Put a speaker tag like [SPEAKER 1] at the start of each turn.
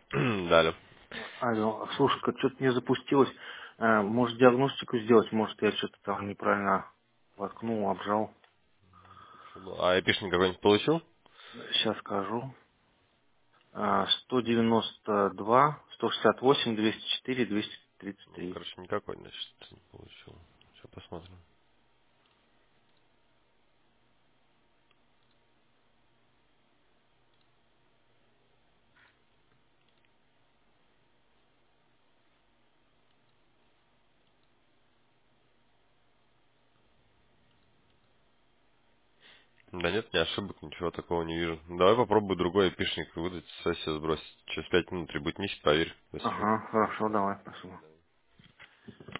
[SPEAKER 1] Далее.
[SPEAKER 2] Алло, слушай, что-то не запустилось. Может, диагностику сделать? Может, я что-то там неправильно воткнул, обжал.
[SPEAKER 1] А айпишник какой-нибудь получил?
[SPEAKER 2] Сейчас скажу. 192, 168, 204,
[SPEAKER 1] Ну,
[SPEAKER 2] 233.
[SPEAKER 1] короче, никакой, значит, не получил. Сейчас посмотрим. Да нет, ни ошибок, ничего такого не вижу. Давай попробуй другой айпишник выдать, сессию сбросить. Через 5 минут ребутнись, проверь, если что.
[SPEAKER 2] Ага, хорошо, давай, спасибо.